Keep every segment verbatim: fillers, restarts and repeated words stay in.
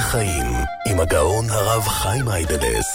החיים עם הגאון הרב חיים היידלס.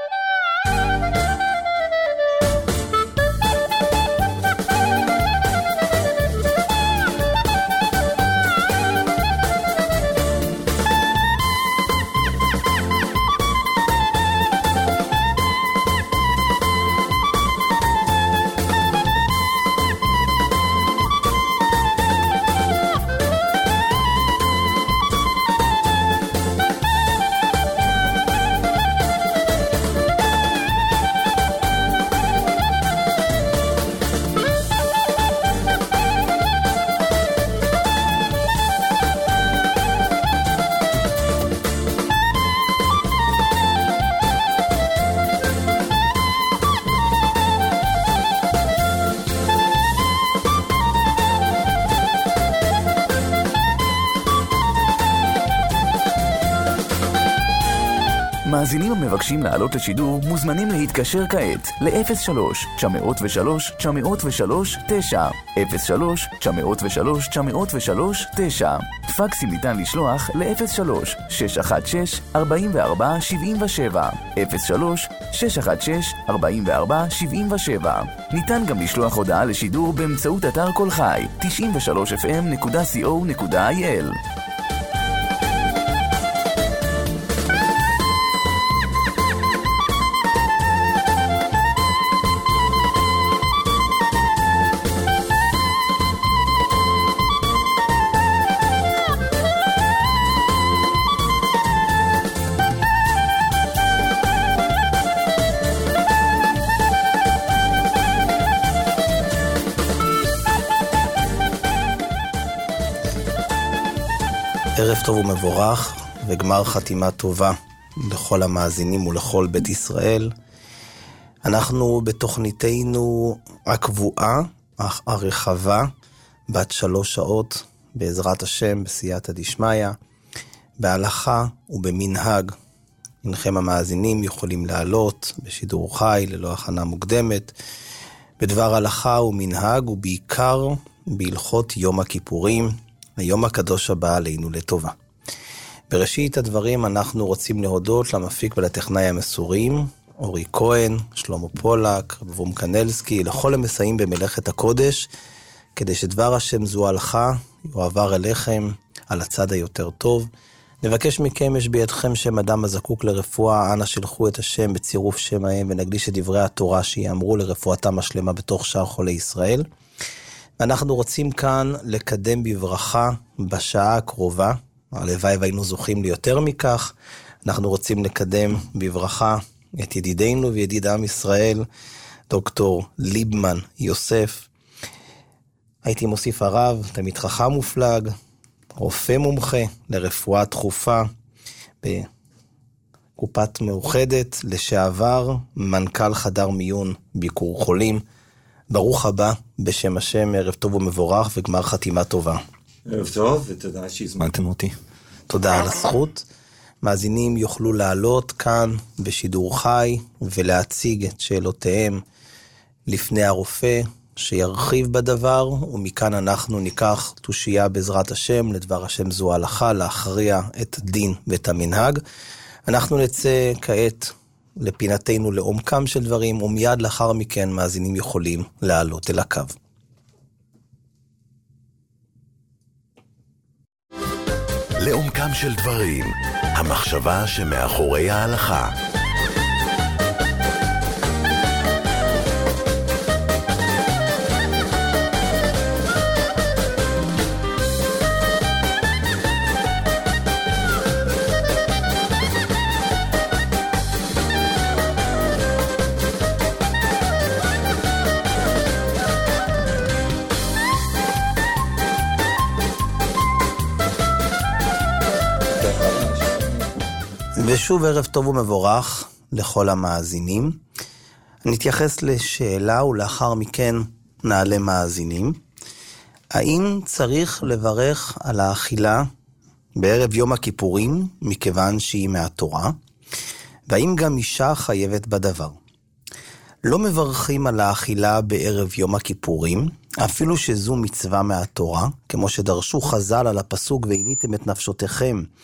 מאזינים המבקשים לעלות לשידור מוזמנים להתקשר כעת ל-אפס שלוש תשע אפס שלוש תשע אפס שלוש תשע אפס שלוש תשע אפס שלוש תשע אפס שלוש תשע. פקסים ניתן לשלוח ל-אפס שלוש שש אחת שש ארבע ארבע שבע שבע אפס שלוש שש אחת שש ארבע ארבע שבע שבע. ניתן גם לשלוח הודעה לשידור באמצעות אתר כל חי תשעים ושלוש אף אם נקודה סי או נקודה איי אל. ערב טוב ומבורך וגמר חתימה טובה לכל המאזינים ולכל בית ישראל. אנחנו בתוכניתנו הקבועה, אך הרחבה, בת שלוש שעות, בעזרת השם, בסייעתא דשמיא, בהלכה ובמנהג. אינכם המאזינים יכולים לעלות בשידור חי ללא הכנה מוקדמת, בדבר הלכה ומנהג ובעיקר בהלכות יום הכיפורים, היום הקדוש הבא עלינו לטובה. בראשית הדברים אנחנו רוצים להודות למפיק ולטכנאי המסורים, אורי כהן, שלמה פולק, רבום קנלסקי, לכל המסייעים במלאכת הקודש, כדי שדבר השם זו הלכה יועבר אליכם על הצד היותר טוב. נבקש מכם, יש בידכם שם אדם הזקוק לרפואה, אנא שלחו את השם בצירוף שם ההם ונקדיש את דברי התורה שיאמרו לרפואתם השלמה בתוך שאר חולי ישראל. אנחנו רוצים כאן לקדם בברכה בשעה הקרובה, הלוואי והיינו זוכים ליותר מכך. אנחנו רוצים לקדם בברכה את ידידינו וידיד עם ישראל, דוקטור ליבמן יוסף. הייתי מוסיף הרב, תמיד חכם מופלג, רופא מומחה לרפואה דחופה בקופת מאוחדת, לשעבר מנכ"ל חדר מיון ביקור חולים. ברוך הבא בשם השם, ערב טוב ומבורך וגמר חתימה טובה. ערב טוב ותודה שהזמנתם אותי. תודה על הזכות. מאזינים יוכלו לעלות כאן בשידור חי ולהציג את שאלותיהם לפני הרופא שירחיב בדבר, ומכאן אנחנו ניקח תושייה בעזרת השם לדבר השם זו ההלכה, להכריע את הדין ואת המנהג. אנחנו נצא כעת לפינתנו לעומקם של דברים, ומיד לאחר מכן מאזינים יכולים לעלות אל הקו. לעומקם של דברים, המחשבה שמאחורי ההלכה. ושוב ערב טוב ומבורך לכל המאזינים. אני אתייחס לשאלה ולאחר מכן נעלה מאזינים. האם צריך לברך על האכילה בערב יום הכיפורים מכיוון שהיא מהתורה? והאם גם אישה חייבת בדבר? לא מברכים על האכילה בערב יום הכיפורים, אפילו שזו מצווה מהתורה, כמו שדרשו חז"ל על הפסוק והניתם את נפשותיכם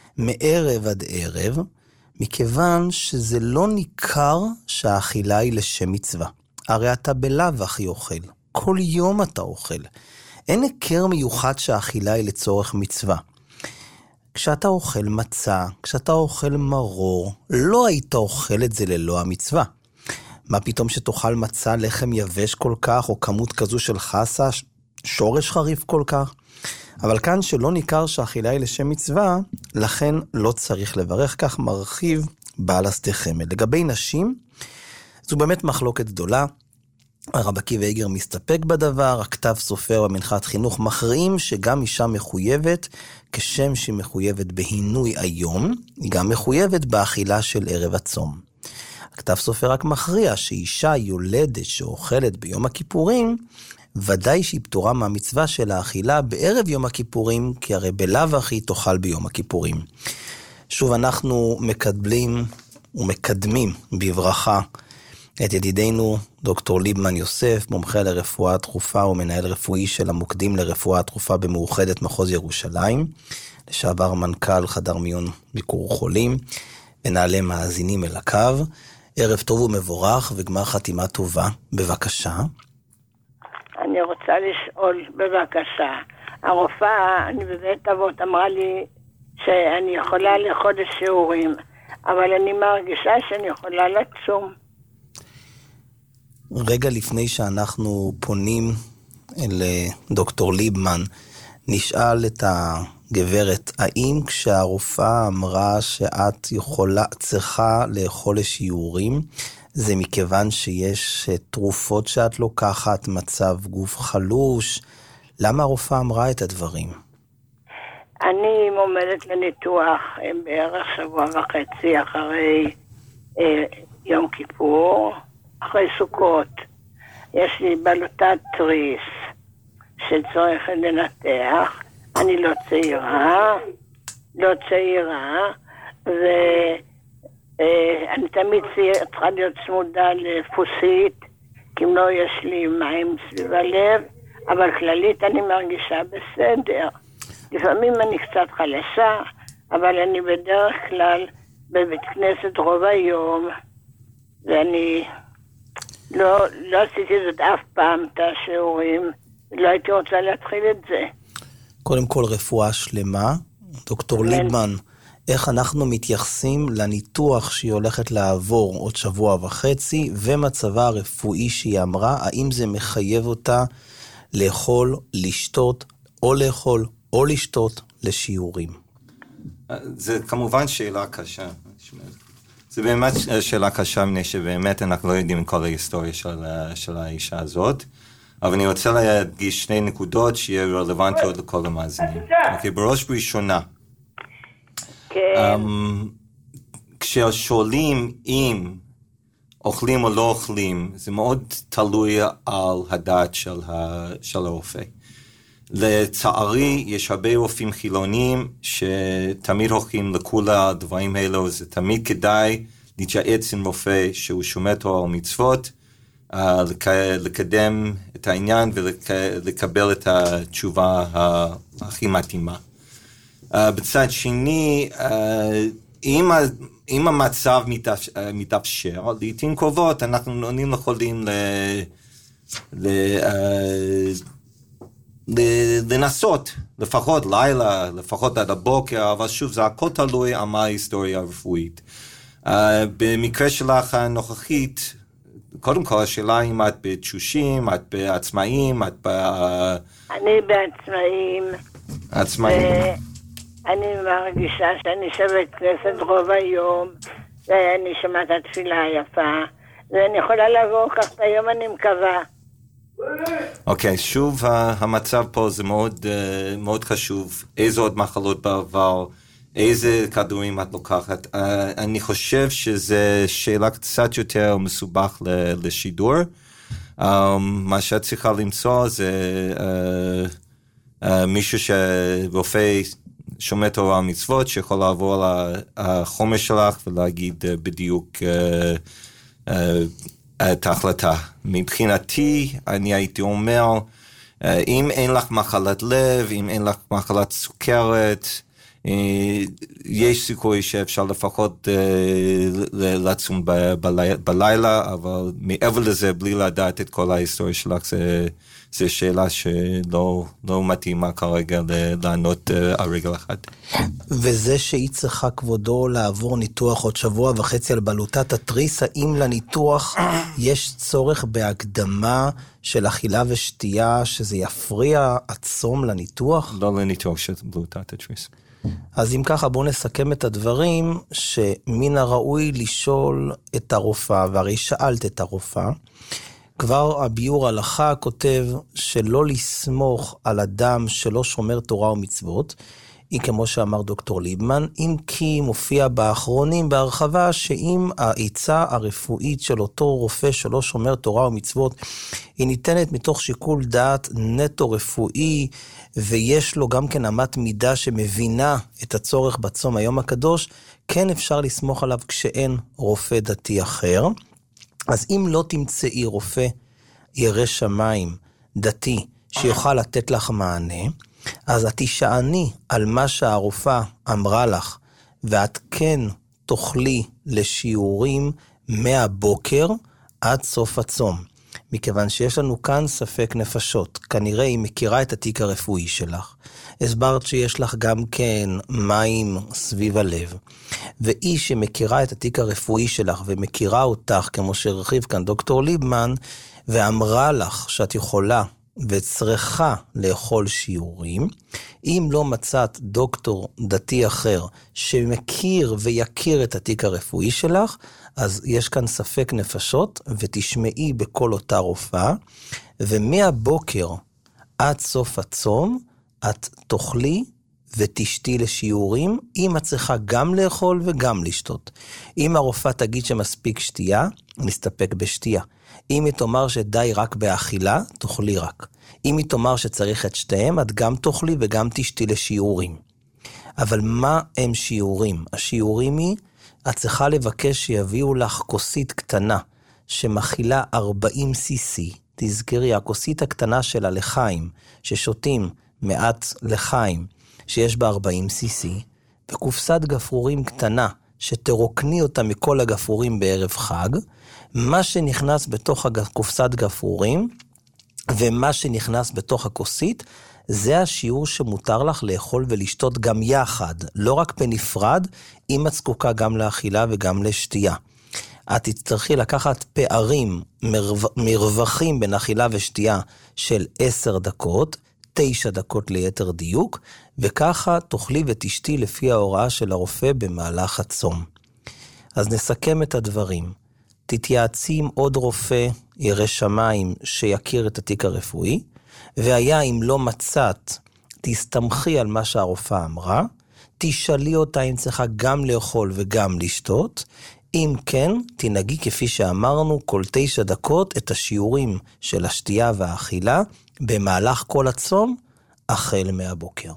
מערב עד ערב, מכיוון שזה לא ניכר שהאכילה היא לשם מצווה. הרי אתה בלאו הכי אוכל, כל יום אתה אוכל. אין הכר מיוחד שהאכילה היא לצורך מצווה. כשאתה אוכל מצה, כשאתה אוכל מרור, לא היית אוכל את זה ללא המצווה. מה פתאום שתאכל מצה לחם יבש כל כך, או כמות כזו של חסה, שורש חריף כל כך? אבל כאן שלא ניכר שהאכילה היא לשם מצווה, לכן לא צריך לברך, כך מרחיב בעל השדה חמד. לגבי נשים, זו באמת מחלוקת גדולה. הרב עקיבא איגר מסתפק בדבר, הכתב סופר במנחת חינוך מכריעים שגם אישה מחויבת, כשם שהיא מחויבת בהינוי היום, היא גם מחויבת באכילה של ערב הצום. הכתב סופר רק מכריע שאישה יולדת שאוכלת ביום הכיפורים, ודאי שהיא פטורה מהמצווה של האכילה בערב יום הכיפורים, כי הרי בלאו הכי תאכל ביום הכיפורים. שוב אנחנו מקבלים ומקדמים בברכה את ידידנו דוקטור ליבמן יוסף, מומחה לרפואה דחופה ומנהל רפואי של המוקדים לרפואה דחופה במאוחדת מחוז ירושלים, לשעבר מנכ"ל חדר מיון ביקור חולים, ונעלה מאזינים אל הקו. ערב טוב ומבורך וגמר חתימה טובה, בבקשה. אני רוצה לשאול, בבקשה. הרופאה, אני בבית אבות, אמרה לי שאני יכולה לחודש שיעורים, אבל אני מרגישה שאני יכולה לצום. רגע לפני שאנחנו פונים אל דוקטור ליבמן, נשאל את הגברת, האם כשהרופאה אמרה שאת יכולה, צריכה לאכול לשיעורים, זה מכיוון שיש תרופות שאת לוקחת, מצב גוף חלוש? למה הרופאה אמרה את הדברים? אני מומדת לניתוח בערך שבוע וחצי אחרי אה, יום כיפור, אחרי סוכות. יש לי בלוטת תריס שצריך לנתח. אני לא צעירה, לא צעירה, ואני תמיד צריכה להיות צמודה לפוסית, כי אם לא יש לי מים סביב הלב, אבל כללית אני מרגישה בסדר. לפעמים אני קצת חלשה, אבל אני בדרך כלל בבית כנסת רוב היום, ואני לא, לא עשיתי זאת אף פעם, את השיעורים, לא הייתי רוצה להתחיל את זה. קודם כל רפואה שלמה. דוקטור ליבמן, איך אנחנו מתייחסים לניתוח שהיא הולכת לעבור עוד שבוע וחצי, ומצבה הרפואי שהיא אמרה, האם זה מחייב אותה לאכול, לשתות, או לאכול, או לשתות לשיעורים? זה כמובן שאלה קשה. זה באמת שאלה קשה, מפני שבאמת אנחנו לא יודעים כל ההיסטוריה של, של האישה הזאת, אבל אני רוצה להדגיש שני נקודות שיהיה רלוונטיות לכל המאזינים. אוקיי, בראש בראשונה, כששואלים אם אוכלים או לא אוכלים, זה מאוד תלוי על הדעת של, של הרופא. לצערי, יש הרבה רופאים חילונים שתמיד הולכים לכל הדברים האלו, זה תמיד כדאי להתייעץ עם רופא שהוא שומע תורה ומצוות, לקדם את העניין ולקבל את התשובה הכי מתאימה. בצד שני, אם, אם המצב מתאפשר, לעתים קרובות אנחנו לא יכולים ל... ל לנסות, לפחות לילה, לפחות עד הבוקר, אבל שוב, זה הכל תלוי על מה ההיסטוריה הרפואית. Uh, במקרה שלך הנוכחית, קודם כל, השאלה אם את בתשושים, את בעצמאים, את ב... אני בעצמאים. עצמאים. אני מרגישה שאני שבת כנסת רוב היום, ואני שומעת התפילה יפה, ואני יכולה לעבור כך את היום, אני מקווה. אוקיי, okay, שוב, המצב פה זה מאוד, מאוד חשוב. איזה עוד מחלות בעבר, איזה כדורים את לוקחת. Uh, אני חושב שזה שאלה קצת יותר מסובך לשידור. Um, מה שאת צריכה למצוא זה uh, uh, מישהו שרופא שומע תורה ומצוות, שיכול לעבור על החומר שלך ולהגיד uh, בדיוק uh, uh, את ההחלטה. מבחינתי, אני הייתי אומר, אם אין לך מחלת לב, אם אין לך מחלת סוכרת, יש סיכוי שאפשר לפחות לצום בלילה, אבל מעבר לזה, בלי לדעת את כל ההיסטוריה שלך, זו שאלה שלא לא מתאימה כרגע לענות על רגל אחת. וזה שהיא צריכה כבודו לעבור ניתוח עוד שבוע וחצי על בלוטת התריס, האם לניתוח יש צורך בהקדמה של אכילה ושתייה, שזה יפריע הצום לניתוח? לא לניתוח של בלוטת התריס. אז אם ככה בואו נסכם את הדברים, שמן הראוי לשאול את הרופאה, והרי שאלת את הרופאה, כבר הביור הלכה כותב שלא לסמוך על אדם שלא שומר תורה ומצוות, היא כמו שאמר דוקטור ליבמן, אם כי מופיע באחרונים בהרחבה שאם העצה הרפואית של אותו רופא שלא שומר תורה ומצוות, היא ניתנת מתוך שיקול דעת נטו רפואי, ויש לו גם כן אמת מידה שמבינה את הצורך בצום היום הקדוש, כן אפשר לסמוך עליו כשאין רופא דתי אחר. אז אם לא תמצאי רופא ירא שמיים דתי שיוכל לתת לך מענה, אז את תשעני על מה שהרופאה אמרה לך, ואת כן תוכלי לשיעורים מהבוקר עד סוף הצום. מכיוון שיש לנו כאן ספק נפשות, כנראה היא מכירה את התיק הרפואי שלך, הסברת שיש לך גם כן מים סביב הלב, והיא שמכירה את התיק הרפואי שלך ומכירה אותך, כמו שהרחיב כאן דוקטור ליבמן, ואמרה לך שאת יכולה וצריכה לאכול שיעורים, אם לא מצאת דוקטור דתי אחר שמכיר ויכיר את התיק הרפואי שלך, אז יש כאן ספק נפשות, ותשמעי בכל אותה רופאה, ומהבוקר עד סוף הצום, את תאכלי ותשתי לשיעורים, אם את צריכה גם לאכול וגם לשתות. אם הרופאה תגיד שמספיק שתייה, נסתפק בשתייה. אם היא תאמר שדי רק באכילה, תאכלי רק. אם היא תאמר שצריך את שתיהם, את גם תאכלי וגם תשתי לשיעורים. אבל מה הם שיעורים? השיעורים היא, את צריכה לבקש שיביאו לך כוסית קטנה, שמכילה ארבעים סי סי. תזכרי, הכוסית הקטנה של הלחיים, ששותים מעט לחיים, שיש בה ארבעים סי סי, וקופסת גפרורים קטנה, שתרוקני אותה מכל הגפרורים בערב חג, מה שנכנס בתוך קופסת גפרורים, ומה שנכנס בתוך הכוסית, זה השיעור שמותר לך לאכול ולשתות גם יחד, לא רק בנפרד, אם את זקוקה גם לאכילה וגם לשתייה. את תצטרכי לקחת פערים, מרו... מרווחים בין אכילה ושתייה של עשר דקות, תשע דקות ליתר דיוק, וככה תאכלי ותשתי לפי ההוראה של הרופא במהלך הצום. אז נסכם את הדברים. תתייעצי עם עוד רופא ירא שמיים שיכיר את התיק הרפואי, והיה אם לא מצאת, תסתמכי על מה שהרופאה אמרה, תשאלי אותה אם צריכה גם לאכול וגם לשתות, אם כן, תנהגי כפי שאמרנו כל תשע דקות את השיעורים של השתייה והאכילה, במהלך כל הצום, החל מהבוקר.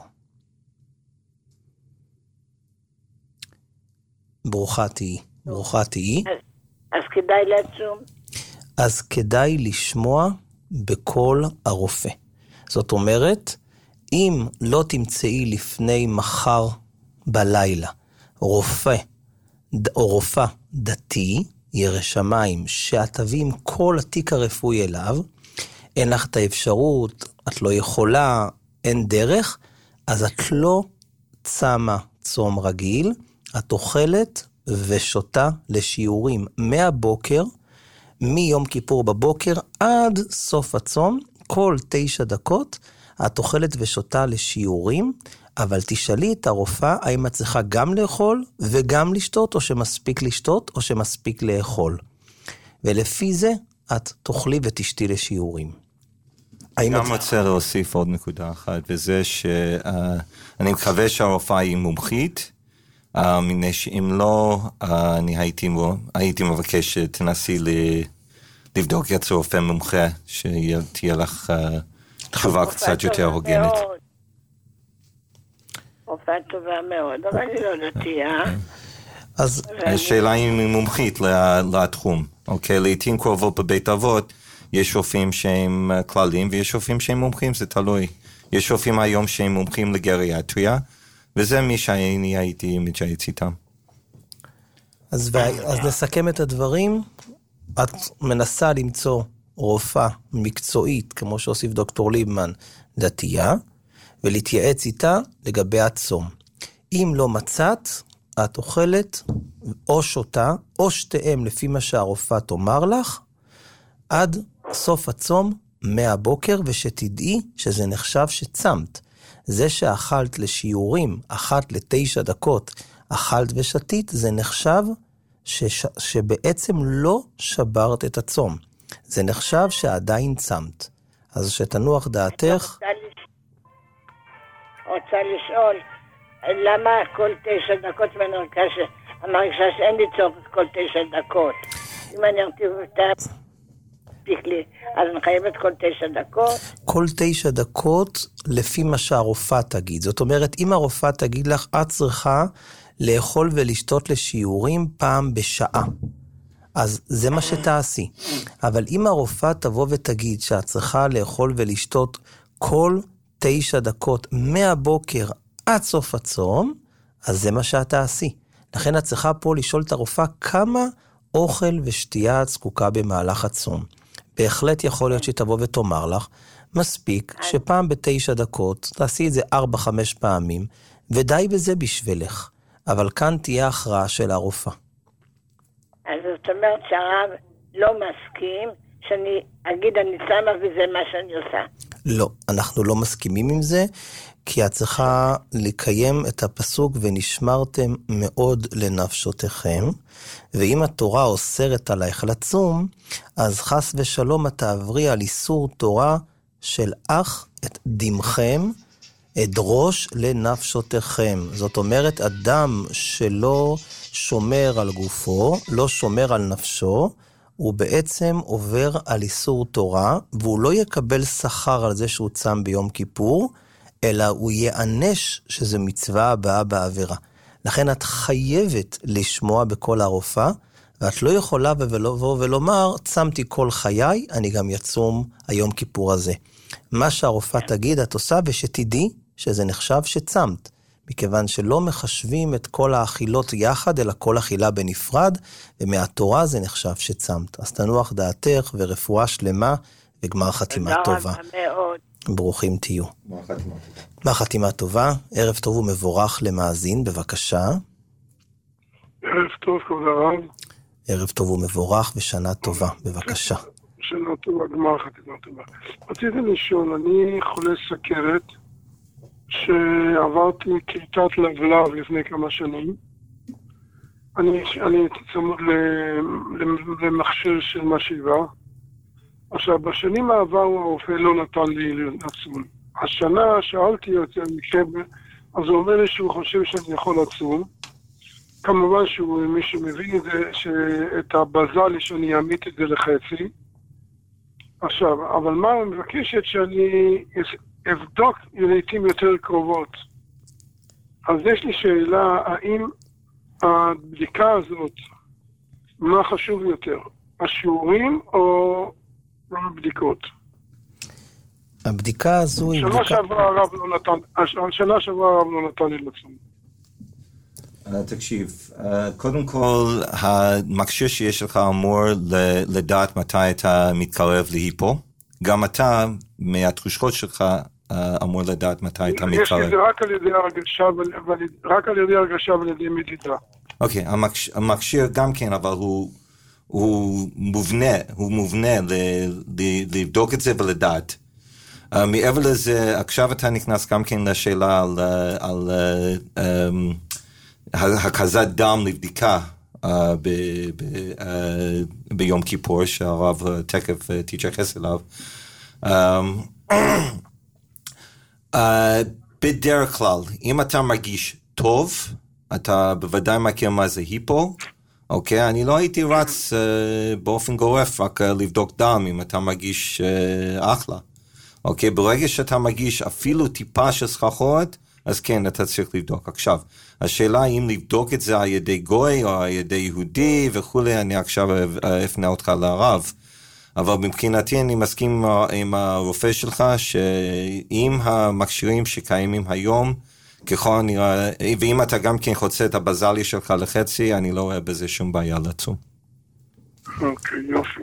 ברוכה תהי, ברוכה תהי. אז, אז כדאי לצום? אז כדאי לשמוע בכל הרופא. זאת אומרת, אם לא תמצאי לפני מחר בלילה רופא או רופא דתי, ירא שמיים, שאת תביא עם כל התיק הרפואי אליו, אין לך את האפשרות, את לא יכולה, אין דרך, אז את לא צמה צום רגיל, את אוכלת ושותה לשיעורים מהבוקר, מיום כיפור בבוקר עד סוף הצום, כל תשע דקות, את אוכלת ושותה לשיעורים, אבל תשאלי את הרופאה, האם את צריכה גם לאכול וגם לשתות, או שמספיק לשתות, או שמספיק לאכול. ולפי זה, את תאכלי ותשתי לשיעורים. גם רוצה להוסיף עוד נקודה אחת, וזה שאני מקווה שהרופאה היא מומחית, אם לא, אני הייתי מבקש שתנסי לבדוק יצא רופא מומחה, שתהיה לך תשובה קצת יותר הוגנת. רופאה טובה מאוד, אבל היא לא דתייה. אז השאלה היא מומחית לתחום, אוקיי? לעתים קרובות בבית אבות, יש רופאים שהם כללים, ויש רופאים שהם מומחים, זה תלוי. יש רופאים היום שהם מומחים לגריאטריה, וזה מי שאני הייתי מתייעץ איתם. אז, אז נסכם את הדברים. את מנסה למצוא רופאה מקצועית, כמו שהוסיף דוקטור ליבמן, דתייה, ולהתייעץ איתה לגבי הצום. אם לא מצאת, את אוכלת או שותה, או שתיהם לפי מה שהרופאה תאמר לך, עד סוף הצום מהבוקר, ושתדעי שזה נחשב שצמת. זה שאכלת לשיעורים, אחת לתשע דקות, אכלת ושתית, זה נחשב שש... שבעצם לא שברת את הצום. זה נחשב שעדיין צמת. אז שתנוח דעתך. רוצה לשאול, למה כל תשע דקות מרגישה שאין לי צורך כל תשע דקות? אם אני ארטיב אותה, אז אני חייבת כל תשע דקות? כל תשע דקות לפי מה שהרופאה תגיד. זאת אומרת, אם הרופאה תגיד לך, את צריכה לאכול ולשתות לשיעורים פעם בשעה. אז זה מה שתעשי. אבל אם הרופאה תבוא ותגיד שאת צריכה לאכול ולשתות כל תשע דקות מהבוקר עד סוף הצום, אז זה מה שאת תעשי. לכן את צריכה פה לשאול את הרופאה כמה אוכל ושתייה את זקוקה במהלך הצום. בהחלט יכול להיות שתבוא ותאמר לך, מספיק שפעם בתשע דקות, תעשי את זה ארבע חמש פעמים, ודי בזה בשבילך. אבל כאן תהיה הכרעה של הרופאה. אז זאת אומרת שהרב לא מסכים שאני אגיד אני צמה וזה מה שאני עושה. לא, אנחנו לא מסכימים עם זה, כי את צריכה לקיים את הפסוק ונשמרתם מאוד לנפשותיכם, ואם התורה אוסרת עלייך לצום, אז חס ושלום את תעברי על איסור תורה של אך את דמכם, אדרוש לנפשותיכם. זאת אומרת, אדם שלא שומר על גופו, לא שומר על נפשו, הוא בעצם עובר על איסור תורה, והוא לא יקבל שכר על זה שהוא צם ביום כיפור, אלא הוא יענש שזה מצווה הבאה בעבירה. לכן את חייבת לשמוע בכל הרופאה, ואת לא יכולה ולבוא ולומר, צמתי כל חיי, אני גם יצום היום כיפור הזה. מה שהרופאה תגיד, את עושה, ושתדעי שזה נחשב שצמת, מכיוון שלא מחשבים את כל האכילות יחד, אלא כל אכילה בנפרד, ומהתורה זה נחשב שצמת. אז תנוח דעתך ורפואה שלמה, וגמר חתימה טובה. ברוכים תהיו. גמר חתימה טובה, ערב טוב ומבורך למאזין, בבקשה. ערב טוב, כבוד הרב. ערב טוב ומבורך ושנה טובה, בבקשה. שנה טובה, גמר חתימה טובה. רציתי לשאול, אני חולה סכרת, שעברתי כריתת לבלב לפני כמה שנים. אני, אני צמוד למכשיר של משאיבה. עכשיו, בשנים העברו הרופא לא נתן לי לצום. השנה שאלתי את מקבל, אז הוא אומר לי שהוא חושב שאני יכול לצום. כמובן שהוא, מי שמבין את זה, שאת הבזל לי שאני אעמית את זה לחצי. עכשיו, אבל מה אני מבקשת שאני אבדוק לעתים יותר קרובות. אז יש לי שאלה, האם הבדיקה הזאת, מה חשוב יותר? השיעורים או הבדיקות? הבדיקה הזו היא בדיקה... שנה שעברה הרב לא נתן, שנה שעברה הרב לא נתן לי לצום. תקשיב, קודם כל, המכשיר שיש לך אמור לדעת מתי אתה מתקרב להיפו. גם אתה, מהתחושות שלך, אמור לדעת מתי אתה מתקרב. יש לי זה רק על ידי הרגשה, רק על ידי הרגשה ועל ידי מדידה. אוקיי, המכשיר גם כן, אבל הוא... הוא מובנה, הוא מובנה ל, ל, לבדוק את זה ולדעת. Uh, מעבר לזה, עכשיו אתה נכנס גם כן לשאלה על, על uh, um, הקזת דם לבדיקה uh, ב, ב, uh, ביום כיפור, שהרב uh, תקף uh, תתייחס אליו. Um, uh, בדרך כלל, אם אתה מרגיש טוב, אתה בוודאי מכיר מה זה היפו, אוקיי, אני לא הייתי רץ uh, באופן גורף רק uh, לבדוק דם אם אתה מרגיש uh, אחלה. אוקיי, ברגע שאתה מרגיש אפילו טיפה של סחרחורת, אז כן, אתה צריך לבדוק. עכשיו, השאלה אם לבדוק את זה על ידי גוי או על ידי יהודי וכולי, אני עכשיו אפנה אותך לרב. אבל מבחינתי אני מסכים עם הרופא שלך, שעם המכשירים שקיימים היום, ככל הנראה, ואם אתה גם כן חוצה את הבזליה שלך לחצי, אני לא רואה בזה שום בעיה לצום. אוקיי, יופי.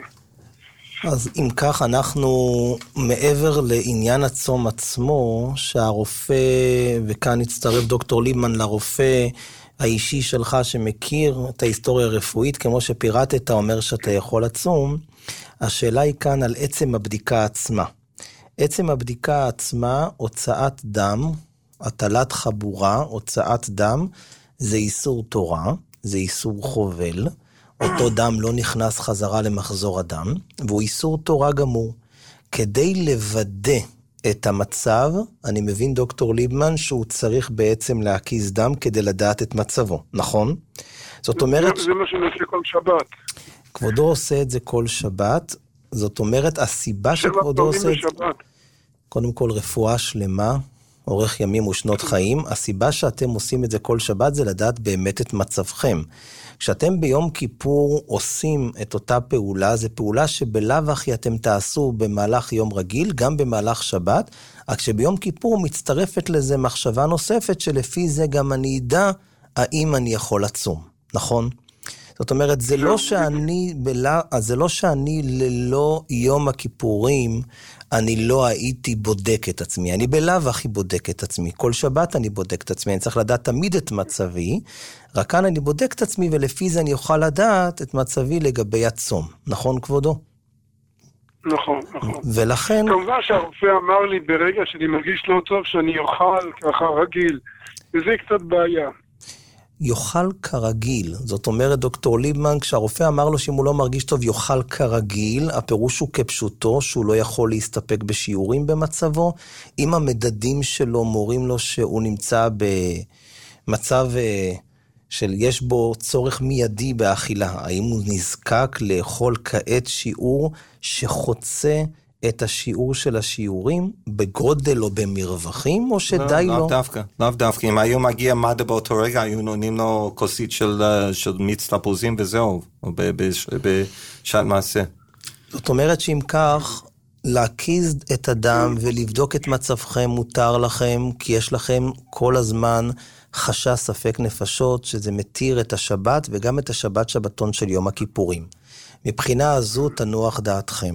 אז אם כך, אנחנו מעבר לעניין הצום עצמו, שהרופא, וכאן הצטרף דוקטור ליבמן לרופא האישי שלך שמכיר את ההיסטוריה הרפואית, כמו שפירטת, אומר שאתה יכול לצום, השאלה היא כאן על עצם הבדיקה עצמה. עצם הבדיקה עצמה, הוצאת דם, הטלת חבורה, הוצאת דם, זה איסור תורה, זה איסור חובל, אותו דם לא נכנס חזרה למחזור הדם, והוא איסור תורה גמור. כדי לוודא את המצב, אני מבין דוקטור ליבמן שהוא צריך בעצם להקיז דם כדי לדעת את מצבו, נכון? זאת אומרת... זה מה שאני עושה כל שבת. כבודו עושה את זה כל שבת, זאת אומרת, הסיבה שכבודו עושה את זה... קודם כל רפואה שלמה, אורך ימים ושנות חיים, הסיבה שאתם עושים את זה כל שבת זה לדעת באמת את מצבכם. כשאתם ביום כיפור עושים את אותה פעולה, זו פעולה שבלאו הכי אתם תעשו במהלך יום רגיל, גם במהלך שבת, רק שביום כיפור מצטרפת לזה מחשבה נוספת, שלפי זה גם אני אדע האם אני יכול לצום, נכון? זאת אומרת, זה לא שאני, בלה, זה לא שאני ללא יום הכיפורים, אני לא הייתי בודק את עצמי, אני בלאו הכי בודק את עצמי, כל שבת אני בודק את עצמי, אני צריך לדעת תמיד את מצבי, רק כאן אני בודק את עצמי, ולפי זה אני אוכל לדעת את מצבי לגבי הצום, נכון כבודו? נכון, נכון. ולכן... כמובן שהרופא אמר לי ברגע שאני מרגיש לא טוב, שאני אוכל ככה רגיל, וזה קצת בעיה. יאכל כרגיל, זאת אומרת דוקטור ליבמן, כשהרופא אמר לו שאם הוא לא מרגיש טוב יאכל כרגיל, הפירוש הוא כפשוטו, שהוא לא יכול להסתפק בשיעורים במצבו, אם המדדים שלו מורים לו שהוא נמצא במצב של יש בו צורך מיידי באכילה, האם הוא נזקק לאכול כעת שיעור שחוצה את השיעור של השיעורים בגודל או במרווחים, או שדי לא? לא? לאו דווקא, לאו דווקא. אם היו מגיע מד"א באותו רגע, היו נותנים לו כוסית של, של מיץ תפוזים וזהו, או בשעת מעשה. זאת אומרת שאם כך, להקיז את הדם ולבדוק את מצבכם מותר לכם, כי יש לכם כל הזמן חשש ספק נפשות, שזה מתיר את השבת וגם את השבת שבתון של יום הכיפורים. מבחינה הזו תנוח דעתכם.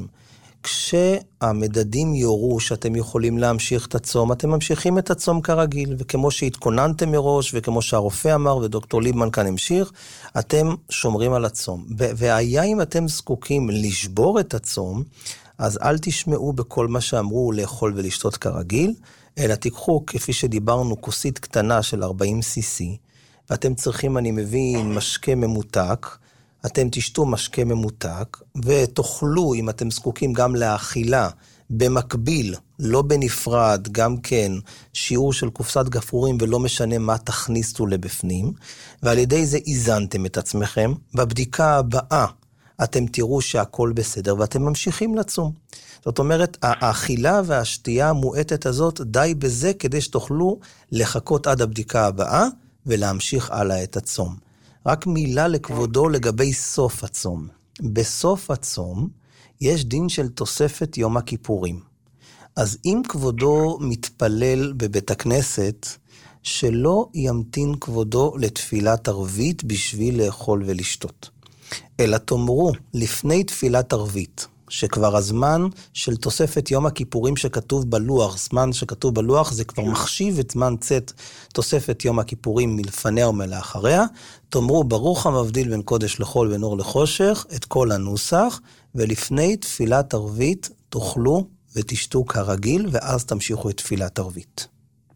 כשהמדדים יורו שאתם יכולים להמשיך את הצום, אתם ממשיכים את הצום כרגיל, וכמו שהתכוננתם מראש, וכמו שהרופא אמר, ודוקטור ליבמן כאן המשיך, אתם שומרים על הצום. והיה אם אתם זקוקים לשבור את הצום, אז אל תשמעו בכל מה שאמרו לאכול ולשתות כרגיל, אלא תיקחו, כפי שדיברנו, כוסית קטנה של ארבעים סי סי, ואתם צריכים, אני מבין, משקה ממותק, אתם תשתו משקה ממותק, ותאכלו, אם אתם זקוקים גם לאכילה, במקביל, לא בנפרד, גם כן, שיעור של קופסת גפרורים, ולא משנה מה תכניסו לבפנים, ועל ידי זה איזנתם את עצמכם, בבדיקה הבאה, אתם תראו שהכל בסדר, ואתם ממשיכים לצום. זאת אומרת, האכילה והשתייה המועטת הזאת, די בזה כדי שתוכלו לחכות עד הבדיקה הבאה, ולהמשיך הלאה את הצום. רק מילה לכבודו לגבי סוף הצום. בסוף הצום, יש דין של תוספת יום הכיפורים. אז אם כבודו מתפלל בבית הכנסת, שלא ימתין כבודו לתפילת ערבית בשביל לאכול ולשתות. אלא תאמרו, לפני תפילת ערבית, שכבר הזמן של תוספת יום הכיפורים שכתוב בלוח, זמן שכתוב בלוח, זה כבר מחשיב את זמן צאת תוספת יום הכיפורים מלפניה ומלאחריה, תאמרו ברוך המבדיל בין קודש לחול בין אור לחושך, את כל הנוסח, ולפני תפילת ערבית תאכלו ותשתו כרגיל, ואז תמשיכו את תפילת ערבית.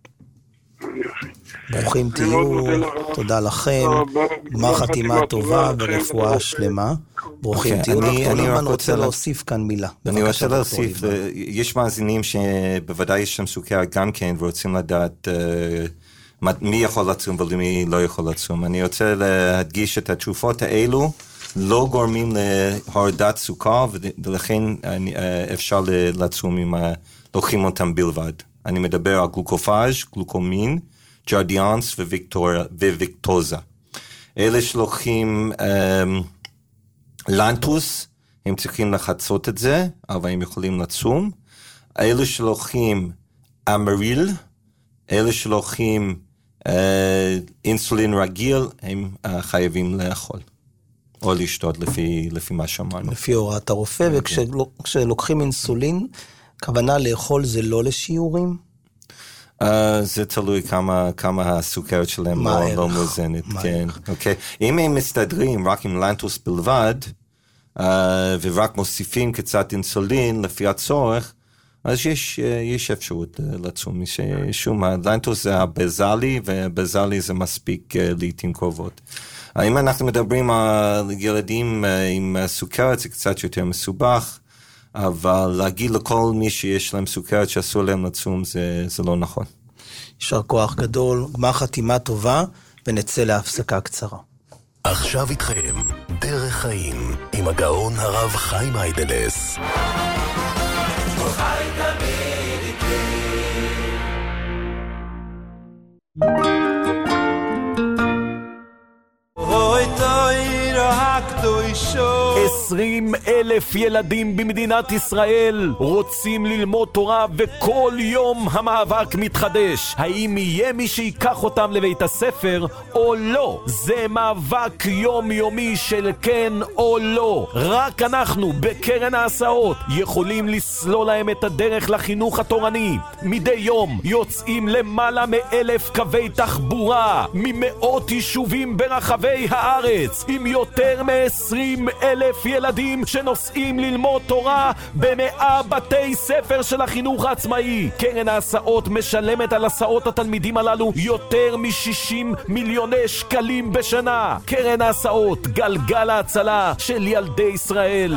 ברוכים תהיו, תודה לכם, גמר חתימה טובה ורפואה שלמה. ברוכים תהיו. דוקטור ליבמן רוצה להוסיף כאן מילה. אני רוצה להוסיף, יש מאזינים שבוודאי יש שם סוכר גם כן, ורוצים לדעת מי יכול לצום ומי לא יכול לצום. אני רוצה להדגיש את התרופות האלו, לא גורמים להורדת סוכר, ולכן אפשר לצום אם לוקחים אותם בלבד. אני מדבר על גלוקופאז', גלוקומין, ג'רדיאנס וויקטוזה. אלה שלוקחים um, לנטוס, הם צריכים לחצות את זה, אבל הם יכולים לצום. אלה שלוקחים אמריל, אלה שלוקחים אינסולין רגיל הם חייבים לאכול, או לשתות לפי, לפי מה שאמרנו. לפי הוראת הרופא, וכשלוקחים אינסולין, כוונה לאכול זה לא לשיעורים? Uh, זה תלוי כמה, כמה הסוכרת שלהם לא, לא מאוזנת. כן. Okay. אם הם מסתדרים רק עם לנטוס בלבד, uh, ורק מוסיפים קצת אינסולין לפי הצורך, אז יש, יש אפשרות לצום. שום, הלנטוס זה הבזלי, ובזלי זה מספיק לעתים קרובות. אם אנחנו מדברים על ילדים עם סוכרת, זה קצת יותר מסובך, אבל להגיד לכל מי שיש להם סוכרת שאסור להם לצום, זה, זה לא נכון. יישר כוח גדול, גמר חתימה טובה, ונצא להפסקה קצרה. עכשיו איתכם, דרך חיים, עם הגאון הרב חיים איידלס. חי תמיד איתי. אוי תוירו הקדושו. עשרים אלף ילדים במדינת ישראל רוצים ללמוד תורה, וכל יום המאבק מתחדש. האם יהיה מי שיקח אותם לבית הספר או לא? זה מאבק יומיומי של כן או לא. רק אנחנו בקרן ההסעות יכולים לסלול להם את הדרך לחינוך התורני. מדי יום יוצאים למעלה מאלף קווי תחבורה ממאות יישובים ברחבי הארץ, עם יותר מ-עשרים אלף ילדים שנוסעים ללמוד תורה במאה בתי ספר של החינוך העצמאי. קרן ההסעות משלמת על הסעות התלמידים הללו יותר מ-שישים מיליוני שקלים בשנה. קרן ההסעות, גלגל ההצלה של ילדי ישראל.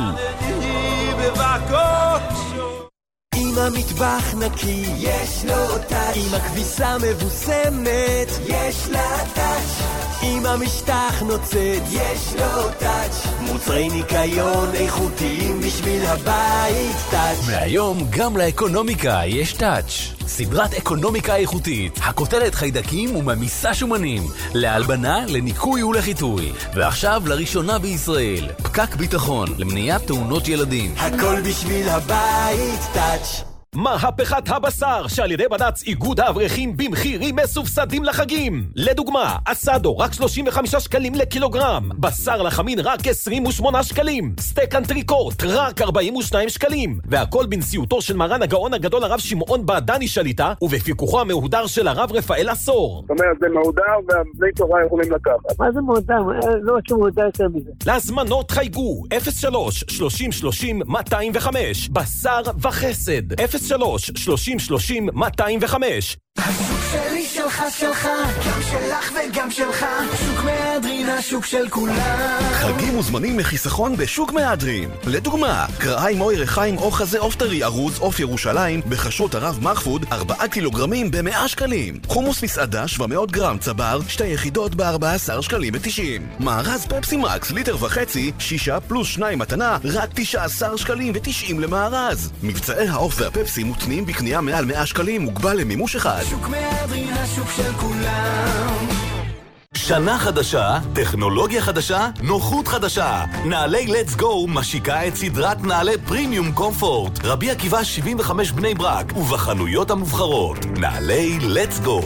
אם המטבח נקי, יש לו טאץ'. אם הכביסה מבוסמת, יש לה טאץ'. אם המשטח נוצץ, יש לו טאץ'. מוצרי ניקיון איכותיים בשביל הבית, טאץ'. מהיום גם לאקונומיקה יש טאץ'. סדרת אקונומיקה איכותית, הכותלת חיידקים וממיסה שומנים, להלבנה, לניקוי ולחיטוי. ועכשיו לראשונה בישראל, פקק ביטחון למניעת תאונות ילדים. הכל בשביל הבית, טאץ'. מהפכת הבשר שעל ידי בד"ץ איגוד האברכים במחירים מסובסדים לחגים. לדוגמה, אסדו רק שלושים וחמישה שקלים לקילוגרם, בשר לחמין רק עשרים ושמונה שקלים, סטייק אנטריקוט רק ארבעים ושניים שקלים, והכל בנשיאותו של מרן הגאון הגדול הרב שמעון בעדני שליטה, ובפיקוחו המהודר של הרב רפאל עשור. זאת אומרת, זה מהודר והבני תורה יכולים לקחת. מה זה מהודר? לא משהו מהודר יותר מזה. להזמנות חייגו אפס שלוש שלושים שלושים מאתיים וחמש, בשר וחסד אפס שלוש שלושים שלושים מאתיים וחמש. השוק שלי שלך שלך, גם שלך וגם שלך, שוק מהדרין, השוק של כולם. חגים מוזמנים מחיסכון בשוק מהדרין. לדוגמה, קרעי מוי רחיים או חזה אופטרי ארוז אוף ירושלים בחשות הרב מחפוד ארבעה קילוגרמים במאה שקלים. חומוס מסעדה שבע מאות גרם צבר שתי יחידות ב-ארבעה עשר שקלים ותשעים. מארז פפסי מקס ליטר וחצי שישה פלוס שניים מתנה רק תשעה עשר שקלים ותשעים למארז. מבצעי האוף והפפסי מותנים בקנייה מעל מאה שקלים מוגבל למימוש אחד. שוק מהדרין, השוק של כולם. שנה חדשה, טכנולוגיה חדשה, נוחות חדשה. נעלי Let's Go משיקה את סדרת נעלי פרימיום קומפורט. רבי עקיבא שבעים וחמש בני ברק, ובחנויות המובחרות. נעלי Let's Go.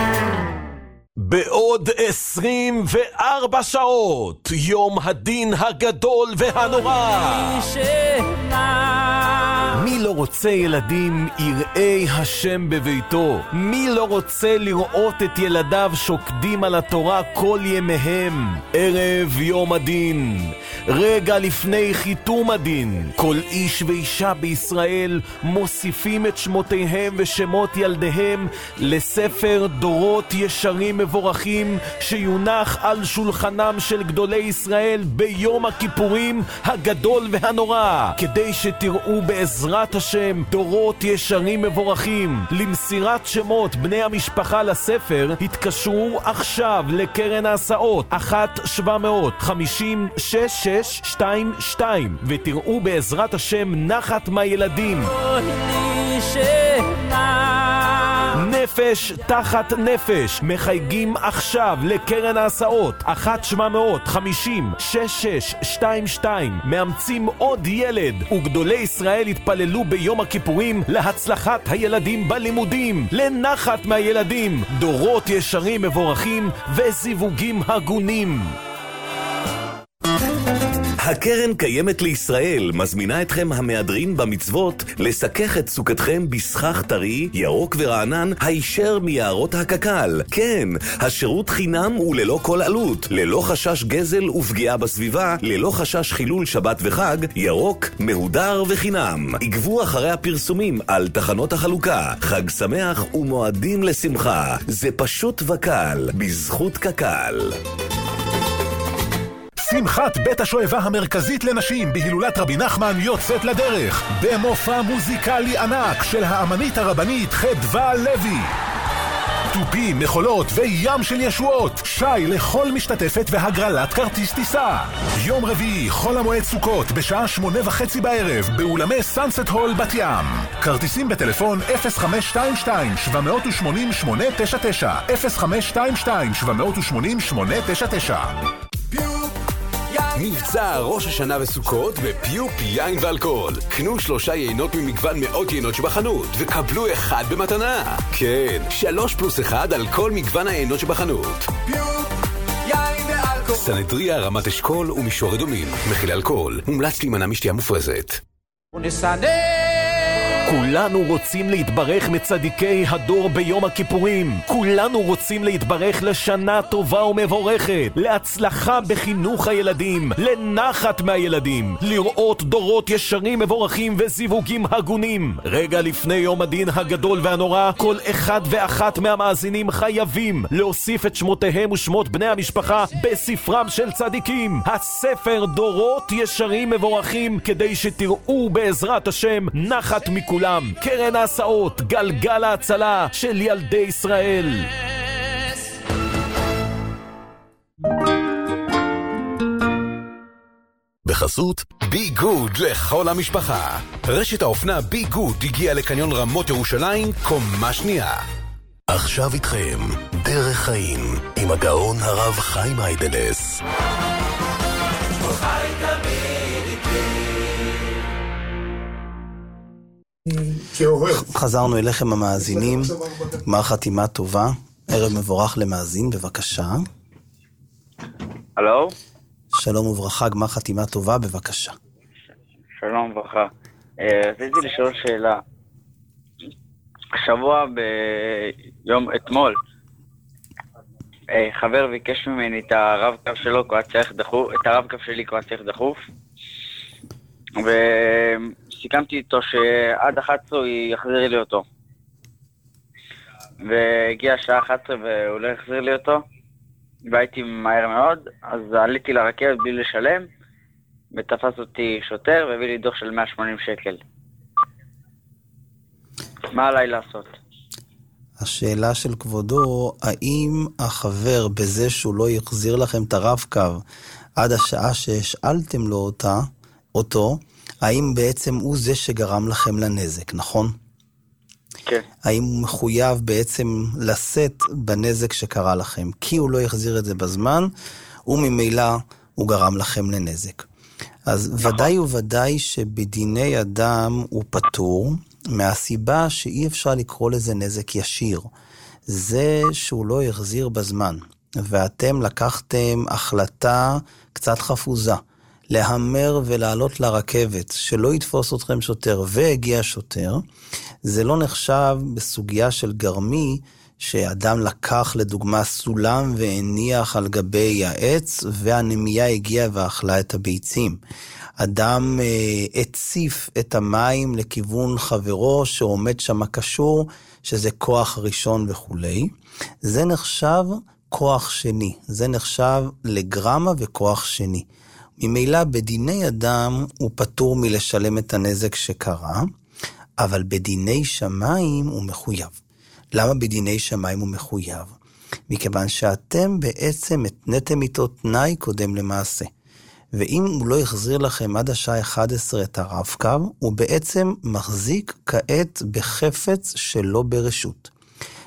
בעוד עשרים וארבע שעות, יום הדין הגדול והנורא. מי לא רוצה ילדים יראי השם בביתו? מי לא רוצה לראות את ילדיו שוקדים על התורה כל ימיהם? ערב יום הדין, רגע לפני חיתום הדין, כל איש ואישה בישראל מוסיפים את שמותיהם ושמות ילדיהם לספר דורות ישרים מבורכים שיונח על שולחנם של גדולי ישראל ביום הכיפורים הגדול והנורא, כדי שתראו בעזרת השם דורות ישרים מבורכים. למסירת שמות בני המשפחה לספר התקשרו עכשיו לקרן ההסעות אחת שבע מאות חמישים שש שש שתיים שתיים ותראו בעזרת השם נחת מהילדים. נפש תחת נפש. מחייגים עכשיו לקרן ההסעות אחת שבע מאות חמישים שש שש שתיים שתיים. מאמצים עוד ילד, וגדולי ישראל התפללו ביום הכיפורים להצלחת הילדים בלימודים, לנחת מהילדים, דורות ישרים מבורכים וזיווגים הגונים. הקרן קיימת לישראל מזמינה אתכם המהדרין במצוות לסכך את סוכתכם בסכך טרי, ירוק ורענן הישר מיערות הקקל. כן, השירות חינם וללא כל עלות, ללא חשש גזל ופגיעה בסביבה, ללא חשש חילול שבת וחג, ירוק, מהודר וחינם. עקבו אחרי הפרסומים על תחנות החלוקה, חג שמח ומועדים לשמחה. זה פשוט וקל, בזכות קקל. שמחת בית השואבה המרכזית לנשים בהילולת רבי נחמן יוצאת לדרך במופע מוזיקלי ענק של האמנית הרבנית חדווה לוי. טופים, מחולות וים של ישועות. שי לכל משתתפת והגרלת כרטיס טיסה. יום רביעי, חול המועד סוכות, בשעה שמונה וחצי בערב, באולמי סאנסט הול בת ים. כרטיסים בטלפון אפס חמש שתיים שתיים שבע שמונה שמונה תשע תשע אפס חמש שתיים שתיים שבע שמונה שמונה תשע תשע. מבצע ראש השנה וסוכות בפיופ יין ואלכוהול. קנו שלושה יינות ממגוון מאות יינות שבחנות וקבלו אחד במתנה. כן, שלוש פלוס אחד על כל מגוון היינות שבחנות. פיופ יין ואלכוהול. סנהדריה, רמת אשכול ומישור אדומים. מכיל אלכוהול, מומלץ להימנע משתייה מופרזת. ונסנא כולנו רוצים להתברך מצדיקי הדור ביום הכיפורים. כולנו רוצים להתברך לשנה טובה ומבורכת, להצלחה בחינוך הילדים, לנחת מהילדים, לראות דורות ישרים מבורכים וזיווגים הגונים. רגע לפני יום הדין הגדול והנורא, כל אחד ואחת מהמאזינים חייבים להוסיף את שמותיהם ושמות בני המשפחה בספרם של צדיקים, הספר דורות ישרים מבורכים, כדי שתראו בעזרת השם נחת מכולם. כולם, קרן ההסעות, גלגל ההצלה של ילדי ישראל. בחסות בי גוד לכל המשפחה. רשת האופנה בי גוד הגיעה לקניון רמות ירושלים קומה שנייה. עכשיו איתכם דרך חיים עם הגאון הרב חיים היידלס. חזרנו אליכם המאזינים, גמר חתימה טובה, ערב מבורך למאזין, בבקשה. הלו? שלום וברכה, גמר חתימה טובה, בבקשה. שלום וברכה. רציתי לשאול שאלה. השבוע ביום אתמול, חבר ביקש ממני את הרב קו שלו, כבר צריך דחוף, את הרב קו שלי כבר צריך דחוף, ו... סיכמתי איתו שעד אחת עשרה הוא יחזיר לי אותו. והגיע השעה אחת עשרה והוא לא יחזיר לי אותו. והייתי מהר מאוד, אז עליתי לרכבת בלי לשלם, ותפס אותי שוטר והביא לי דוח של מאה ושמונים שקל. מה עליי לעשות? השאלה של כבודו, האם החבר בזה שהוא לא יחזיר לכם את הרב-קו עד השעה שהשאלתם לו אותה, אותו, האם בעצם הוא זה שגרם לכם לנזק, נכון? כן. האם הוא מחויב בעצם לשאת בנזק שקרה לכם? כי הוא לא יחזיר את זה בזמן, וממילא הוא גרם לכם לנזק. אז נכון. ודאי וודאי שבדיני אדם הוא פטור, מהסיבה שאי אפשר לקרוא לזה נזק ישיר. זה שהוא לא יחזיר בזמן, ואתם לקחתם החלטה קצת חפוזה, להמר ולעלות לרכבת, שלא יתפוס אתכם שוטר, והגיע שוטר, זה לא נחשב בסוגיה של גרמי, שאדם לקח לדוגמה סולם והניח על גבי העץ, והנמייה הגיעה ואכלה את הביצים. אדם אה, הציף את המים לכיוון חברו, שעומד שם קשור, שזה כוח ראשון וכו'. זה נחשב כוח שני, זה נחשב לגרמה וכוח שני. ממילא בדיני אדם הוא פטור מלשלם את הנזק שקרה, אבל בדיני שמיים הוא מחויב. למה בדיני שמיים הוא מחויב? מכיוון שאתם בעצם התניתם איתו תנאי קודם למעשה. ואם הוא לא יחזיר לכם עד השעה אחת עשרה את הרב-קו, הוא בעצם מחזיק כעת בחפץ שלא ברשות.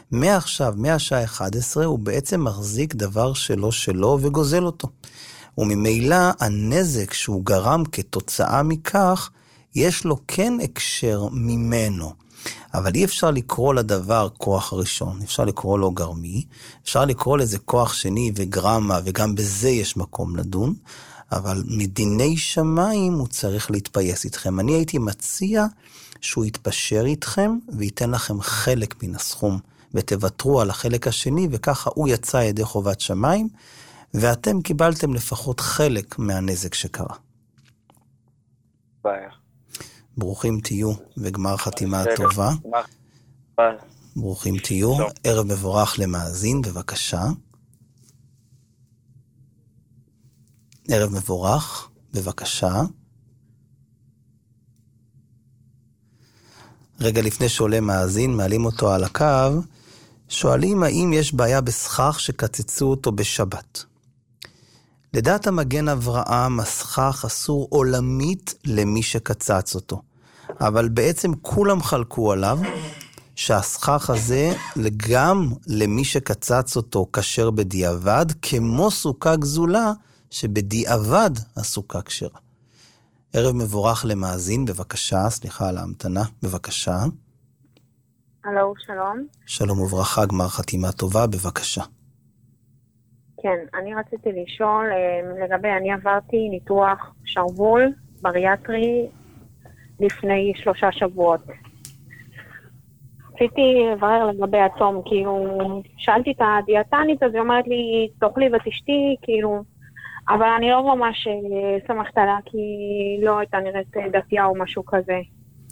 מעכשיו, מהשעה אחת עשרה, הוא בעצם מחזיק דבר שלו שלו וגוזל אותו. וממילא הנזק שהוא גרם כתוצאה מכך, יש לו כן הקשר ממנו. אבל אי אפשר לקרוא לדבר כוח ראשון, אפשר לקרוא לו גרמי, אפשר לקרוא לזה כוח שני וגרמה, וגם בזה יש מקום לדון, אבל מדיני שמיים הוא צריך להתפייס איתכם. אני הייתי מציע שהוא יתפשר איתכם, וייתן לכם חלק מן הסכום, ותוותרו על החלק השני, וככה הוא יצא ידי חובת שמיים, ואתם קיבלתם לפחות חלק מהנזק שקרה. בעיה. ברוכים תהיו, וגמר חתימה טובה. ברוכים תהיו, ערב מבורך למאזין, בבקשה. ערב מבורך, בבקשה. רגע לפני שעולה מאזין, מעלים אותו על הקו, שואלים האם יש בעיה בסכך שקצצו אותו בשבת. לדעת המגן אברהם, הסכך אסור עולמית למי שקצץ אותו. אבל בעצם כולם חלקו עליו, שהסכך הזה גם למי שקצץ אותו כשר בדיעבד, כמו סוכה גזולה שבדיעבד הסוכה כשרה. ערב מבורך למאזין, בבקשה, סליחה על ההמתנה, בבקשה. הלו, שלום. שלום וברכה, גמר חתימה טובה, בבקשה. כן, אני רציתי לשאול לגבי, אני עברתי ניתוח שרוול בריאטרי לפני שלושה שבועות. רציתי לברר לגבי הצום, כאילו, שאלתי את הדיאטנית, אז היא אומרת לי, תאכלי ותשתי, כאילו, אבל אני לא ממש שמחת עליה, כי לא הייתה נראית דתייה או משהו כזה.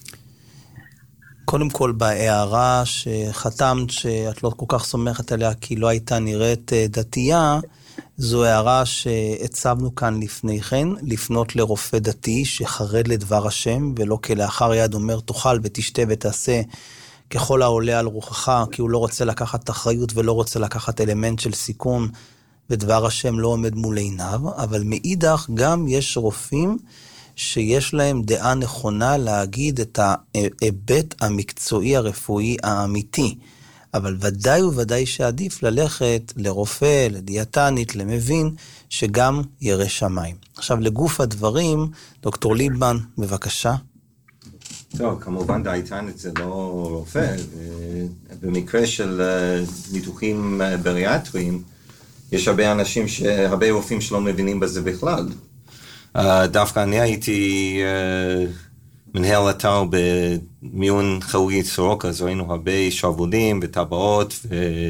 קודם כל, בהערה שחתמת שאת לא כל כך סומכת עליה, כי לא הייתה נראית דתייה, זו הערה שהצבנו כאן לפני כן, לפנות לרופא דתי שחרד לדבר השם, ולא כלאחר יד אומר, תאכל ותשתה ותעשה ככל העולה על רוחך, כי הוא לא רוצה לקחת אחריות ולא רוצה לקחת אלמנט של סיכון, ודבר השם לא עומד מול עיניו, אבל מאידך גם יש רופאים שיש להם דעה נכונה להגיד את ההיבט המקצועי הרפואי האמיתי, אבל ודאי וודאי שעדיף ללכת לרופא, לדיאטנית, למבין, שגם ירא שמיים. עכשיו לגוף הדברים, דוקטור ליבמן, בבקשה. טוב, כמובן דיאטנית זה לא רופא, במקרה של ניתוחים בריאטריים, יש הרבה אנשים, הרבה רופאים שלא מבינים בזה בכלל. דווקא אני הייתי מנהל אתר במיון כירורגי סורוקה, אז ראינו הרבה שרוולים וטבעות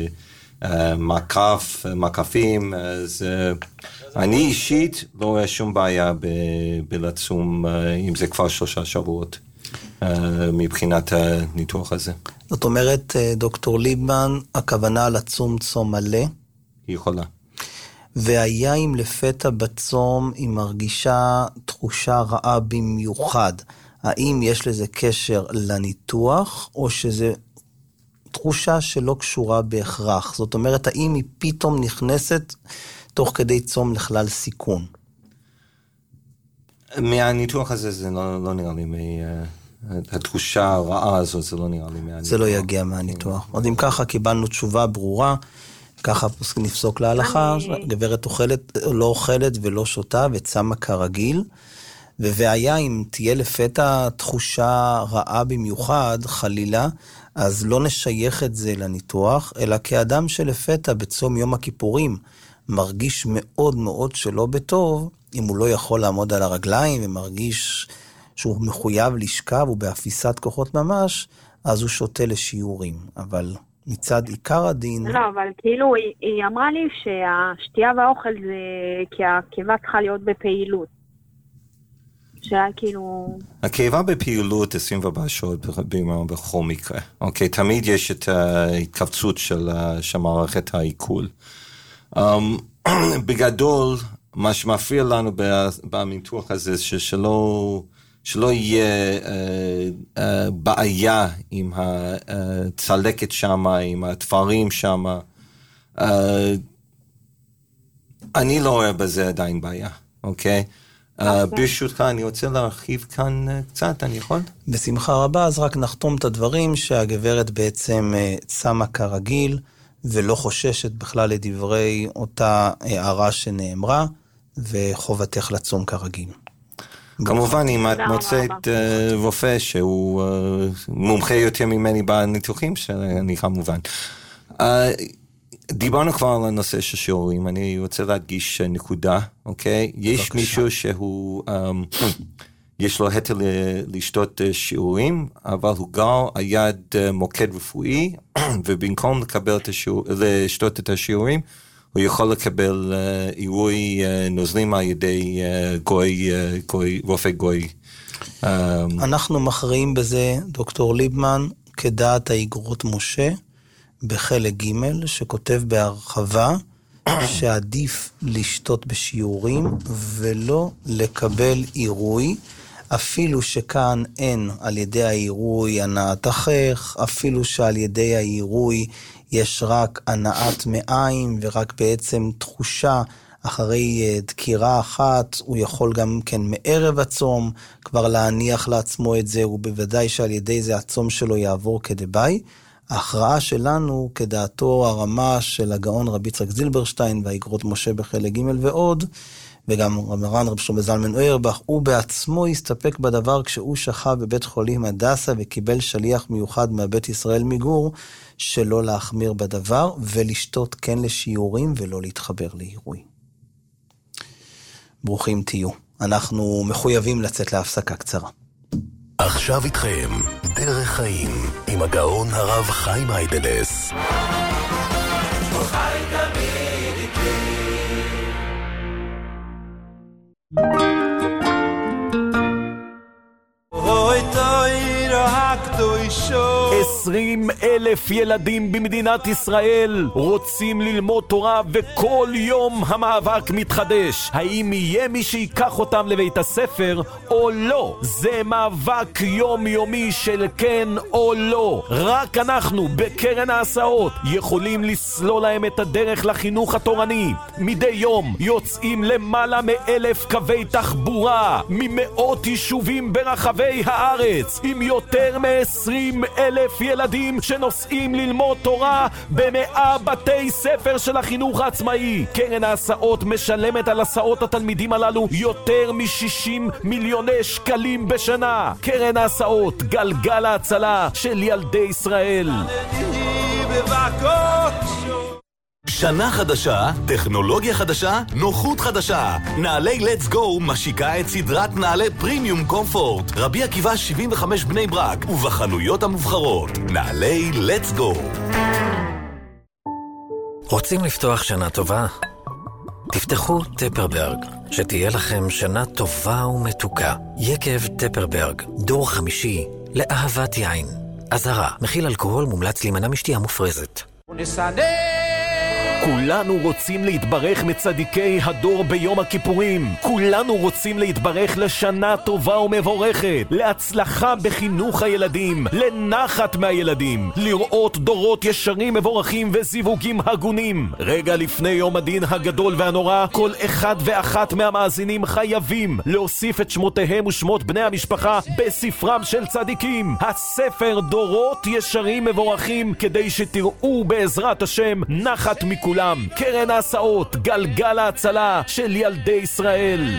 ומקף, מקפים, אז אני אישית לא רואה שום בעיה בלצום, אם זה כבר שלושה שבועות, מבחינת הניתוח הזה. זאת אומרת, דוקטור ליבמן, הכוונה לצום צום מלא? היא יכולה. והיה אם לפתע בצום היא מרגישה תחושה רעה במיוחד, האם יש לזה קשר לניתוח, או שזה תחושה שלא קשורה בהכרח? זאת אומרת, האם היא פתאום נכנסת תוך כדי צום לכלל סיכון? מהניתוח הזה זה לא, לא נראה לי, התחושה הרעה הזאת זה לא נראה לי מהניתוח. זה לא יגיע מהניתוח. אז אם ככה קיבלנו תשובה ברורה, ככה נפסוק להלכה, גברת אוכלת, לא אוכלת ולא שותה וצמה כרגיל, והיה אם תהיה לפתע תחושה רעה במיוחד, חלילה, אז לא נשייך את זה לניתוח, אלא כאדם שלפתע בצום יום הכיפורים מרגיש מאוד מאוד שלא בטוב, אם הוא לא יכול לעמוד על הרגליים ומרגיש שהוא מחויב לשכב ובאפיסת כוחות ממש, אז הוא שותה לשיעורים, אבל מצד עיקר הדין... לא, אבל כאילו היא, היא אמרה לי שהשתייה והאוכל זה כי הקיבה צריכה להיות בפעילות. שהיה כאילו... הקיבה בפעילות עשרים וארבע שעות בכל מקרה. אוקיי, תמיד יש את ההתכווצות של, של מערכת העיכול. Um, בגדול, מה שמפריע לנו בניתוח הזה, ששלא... שלא יהיה אה, אה, בעיה עם הצלקת שם, עם התפרים שם. אה, אני לא רואה בזה עדיין בעיה, אוקיי? ברשותך, אני רוצה להרחיב כאן קצת, אני יכול? בשמחה רבה, אז רק נחתום את הדברים שהגברת בעצם צמה כרגיל, ולא חוששת בכלל לדברי אותה הערה שנאמרה, וחובתך לצום כרגיל. כמובן, אם את מוצאת רופא שהוא מומחה יותר ממני בניתוחים, שאני כמובן. דיברנו כבר על הנושא של שיעורים, אני רוצה להדגיש נקודה, אוקיי? יש מישהו שהוא, יש לו היתר לשתות שיעורים, אבל הוא גר על יד מוקד רפואי, ובמקום לקבל את השיעור, לשתות את השיעורים, הוא יכול לקבל עירוי נוזלים על ידי גוי, גוי, רופא גוי. אנחנו מכריעים בזה, דוקטור ליבמן, כדעת האגרות משה, בחלק ג' שכותב בהרחבה, שעדיף לשתות בשיעורים, ולא לקבל עירוי, אפילו שכאן אין על ידי העירוי הנעת החך, אפילו שעל ידי העירוי יש רק הנעת מעיים, ורק בעצם תחושה אחרי דקירה אחת, הוא יכול גם כן מערב הצום, כבר להניח לעצמו את זה, ובוודאי שעל ידי זה הצום שלו יעבור כדבעי. ההכרעה שלנו, כדעתו הרמה של הגאון רבי יצחק זילברשטיין, והאגרות משה בחלק ג' ועוד, וגם רמרן רב שלמה זלמן אוירבך, הוא בעצמו הסתפק בדבר כשהוא שכב בבית חולים הדסה וקיבל שליח מיוחד מהבית ישראל מגור, שלא להחמיר בדבר ולשתות כן לשיעורים ולא להתחבר לעירוי. ברוכים תהיו. אנחנו מחויבים לצאת להפסקה קצרה. עכשיו איתכם, דרך חיים, עם הגאון הרב חיים אייבלס. חי תמיד איתי. אוי תוירו הקדושו. עשרים אלף ילדים במדינת ישראל רוצים ללמוד תורה, וכל יום המאבק מתחדש. האם יהיה מי שיקח אותם לבית הספר או לא? זה מאבק יומיומי של כן או לא. רק אנחנו בקרן ההסעות יכולים לסלול להם את הדרך לחינוך התורני. מדי יום יוצאים למעלה מאלף קווי תחבורה ממאות יישובים ברחבי הארץ, עם יותר מ-עשרים אלף ילדים שנוסעים ללמוד תורה במאה בתי ספר של החינוך העצמאי. קרן ההסעות משלמת על הסעות התלמידים הללו יותר מ-שישים מיליוני שקלים בשנה. קרן ההסעות, גלגל ההצלה של ילדי ישראל. שנה חדשה, טכנולוגיה חדשה, נוחות חדשה. נעלי Let's Go משיקה את סדרת נעלי פרימיום קומפורט. רבי עקיבא שבעים וחמש בני ברק, ובחנויות המובחרות. נעלי Let's Go. רוצים לפתוח שנה טובה? תפתחו טפרברג, שתהיה לכם שנה טובה ומתוקה. יקב טפרברג, דור חמישי לאהבת יין. אזהרה, מכיל אלכוהול, מומלץ להימנע משתייה מופרזת. ונסנה כולנו רוצים להתברך מצדיקי הדור ביום הכיפורים. כולנו רוצים להתברך לשנה טובה ומבורכת, להצלחה בחינוך הילדים, לנחת מהילדים, לראות דורות ישרים מבורכים וזיווגים הגונים. רגע לפני יום הדין הגדול והנורא, כל אחד ואחת מהמאזינים חייבים להוסיף את שמותיהם ושמות בני המשפחה בספרם של צדיקים, הספר דורות ישרים מבורכים, כדי שתראו בעזרת השם נחת מכולם. קרן ההסעות, גלגל ההצלה של ילדי ישראל.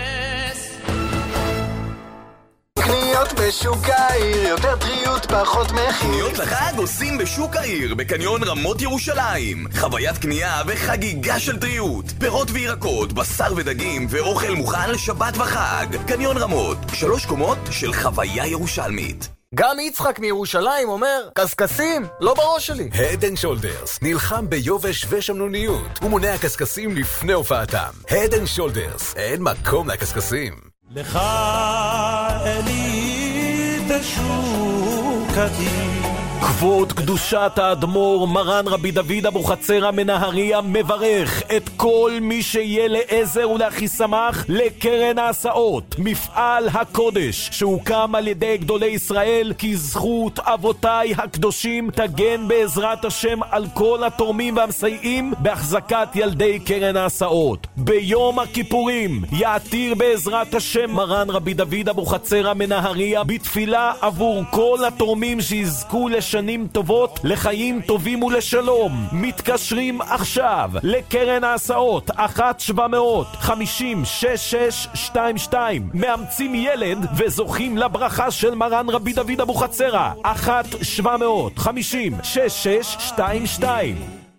קניות בשוק העיר, יותר טריות פחות מחיר. קניות לחג עושים בשוק העיר, בקניון רמות ירושלים. חוויית קנייה וחגיגה של טריות, פירות וירקות, בשר ודגים ואוכל מוכן לשבת וחג. קניון רמות, שלוש קומות של חוויה ירושלמית. גם יצחק מירושלים אומר, קסקסים, לא בראש שלי. Head and Shoulders נלחם ביובש ושמנוניות ומונע קסקסים לפני הופעתם. Head and Shoulders, אין מקום לקסקסים. לך אלי תשוקתי כבוד קדושת האדמו"ר מרן רבי דוד אבוחצירא מנהריה מברך את כל מי שיהיה לעזר ולאחיסמך לקרן ההסעות, מפעל הקודש שהוקם על ידי גדולי ישראל, כי זכות אבותיי הקדושים תגן בעזרת השם על כל התורמים והמסייעים בהחזקת ילדי קרן ההסעות. ביום הכיפורים יעתיר בעזרת השם מרן רבי דוד אבוחצירא מנהריה בתפילה עבור כל התורמים שיזכו לשנים טובות, לחיים טובים ולשלום. מתקשרים עכשיו לקרן ההסעות אחת שבע מאות חמישים שש שש שתיים שתיים, מאמצים ילד וזוכים לברכה של מרן רבי דוד אבוחצירא. אחת שבע מאות חמישים שש שש שתיים שתיים.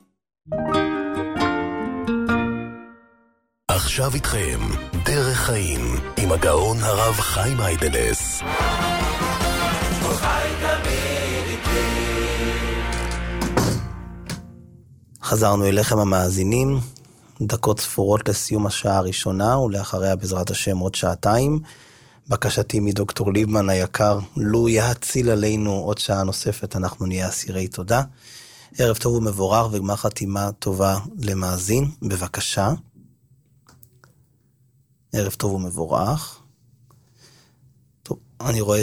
עכשיו איתכם דרך חיים עם הגאון הרב חיים היידלס. חזרנו אליכם המאזינים, דקות ספורות לסיום השעה הראשונה, ולאחריה בעזרת השם עוד שעתיים. בקשתי מדוקטור ליבמן היקר, לו יהציל עלינו עוד שעה נוספת, אנחנו נהיה אסירי תודה. ערב טוב ומבורך וגמר חתימה טובה למאזין, בבקשה. ערב טוב ומבורך. טוב, אני רואה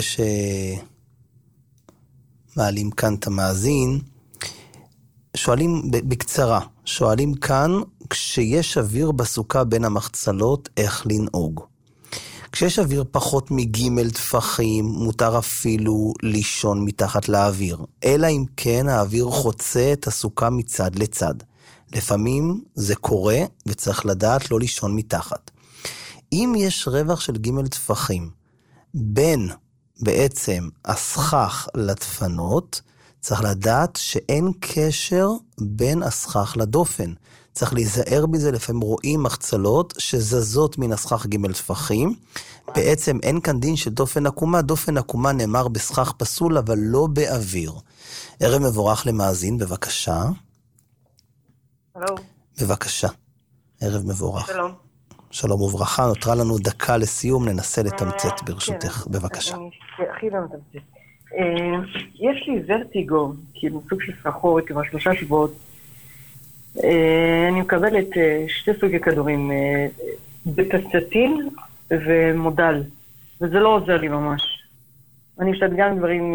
שמעלים כאן את המאזין. שואלים בקצרה, שואלים כאן, כשיש אוויר בסוכה בין המחצלות, איך לנהוג? כשיש אוויר פחות מג' טפחים, מותר אפילו לישון מתחת לאוויר, אלא אם כן האוויר חוצה את הסוכה מצד לצד. לפעמים זה קורה וצריך לדעת לא לישון מתחת. אם יש רווח של ג' טפחים בין בעצם הסכך לדפנות, צריך לדעת שאין קשר בין הסכך לדופן. צריך להיזהר בזה, לפעמים רואים מחצלות שזזות מן הסכך ג' טפחים. בעצם אין כאן דין של דופן עקומה, דופן עקומה נאמר בסכך פסול, אבל לא באוויר. ערב מבורך למאזין, בבקשה. שלום. בבקשה. ערב מבורך. שלום. שלום וברכה, נותרה לנו דקה לסיום, ננסה לתמצת ברשותך, בבקשה. אני הכי לא מתמצת. יש לי ורטיגו, כאילו סוג של סחרחורת, כבר שלושה שבועות. אני מקבלת שתי סוגי כדורים, בטסטטין ומודל, וזה לא עוזר לי ממש. אני משתת גם דברים,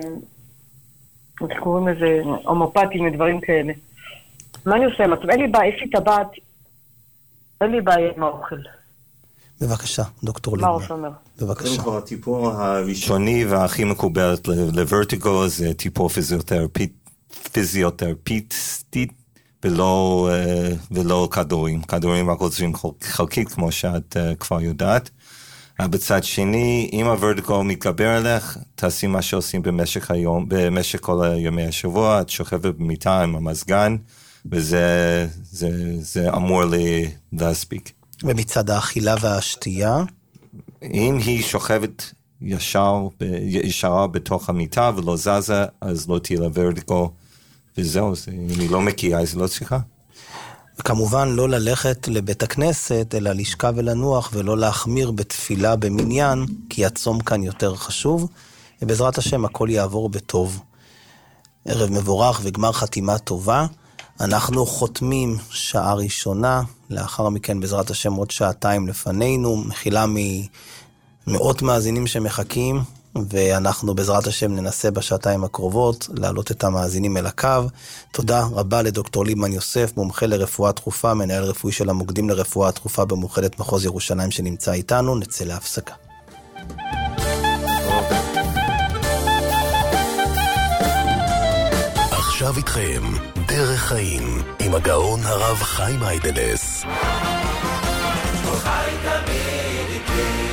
קוראים לזה הומופטיים ודברים כאלה. מה אני עושה? אין לי בעיה, יש לי טבעת, אין לי בעיה עם האוכל. בבקשה, דוקטור ליבמן. מה ליבמן. אומר? בבקשה. כל הטיפול הראשוני והכי מקובלת לוורטיגו זה טיפול פיזיותרפית, פיזיותרפיסטית, ולא, ולא כדורים. כדורים רק עוזרים חלקית, כמו שאת כבר יודעת. בצד שני, אם הוורטיגו מתגבר עליך, תעשי מה שעושים במשך היום, במשך כל ימי השבוע, את שוכבת במיטה עם המזגן, וזה זה, זה אמור להספיק. ומצד האכילה והשתייה? אם היא שוכבת ישר, ישרה בתוך המיטה ולא זזה, אז לא תהיה לה ורטיגו, וזהו, אם היא לא מקיאה, אז היא לא צריכה. וכמובן לא ללכת לבית הכנסת, אלא לשכב ולנוח, ולא להחמיר בתפילה במניין, כי הצום כאן יותר חשוב, ובעזרת השם הכל יעבור בטוב. ערב מבורך וגמר חתימה טובה. אנחנו חותמים שעה ראשונה, לאחר מכן בעזרת השם עוד שעתיים לפנינו, מחילה ממאות מאזינים שמחכים, ואנחנו בעזרת השם ננסה בשעתיים הקרובות להעלות את המאזינים אל הקו. תודה רבה לדוקטור ליבמן יוסף, מומחה לרפואה דחופה, מנהל רפואי של המוקדים לרפואה דחופה במאוחדת מחוז ירושלים שנמצא איתנו. נצא להפסקה. עכשיו איתכם דרך חיים עם הגאון הרב חיים היידלס. חי תמיד איתי